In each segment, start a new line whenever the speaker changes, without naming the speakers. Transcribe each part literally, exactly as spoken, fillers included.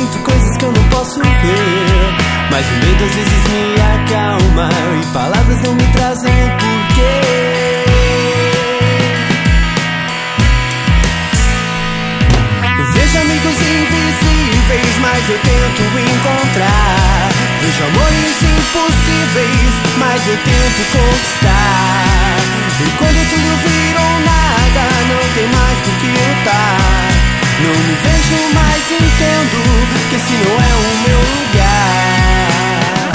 sinto coisas que eu não posso ver, mas o medo às vezes me acalma e palavras não me trazem o porquê. Vejo amigos invisíveis, mas eu tento encontrar. Vejo amores impossíveis, mas eu tento conquistar. E quando tudo virou nada, não tem mais por que lutar. Não me vejo mais, entendo que esse não é o meu lugar.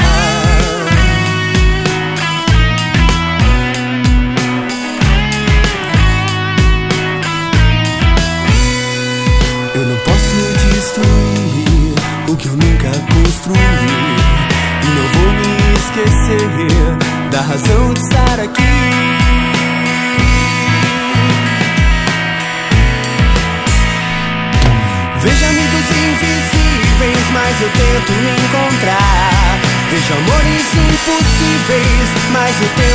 Eu não posso destruir o que eu nunca construí, e não vou me esquecer da razão de estar aqui. Vejo amigos invisíveis, mas eu tento encontrar. Vejo amores impossíveis, mas eu tento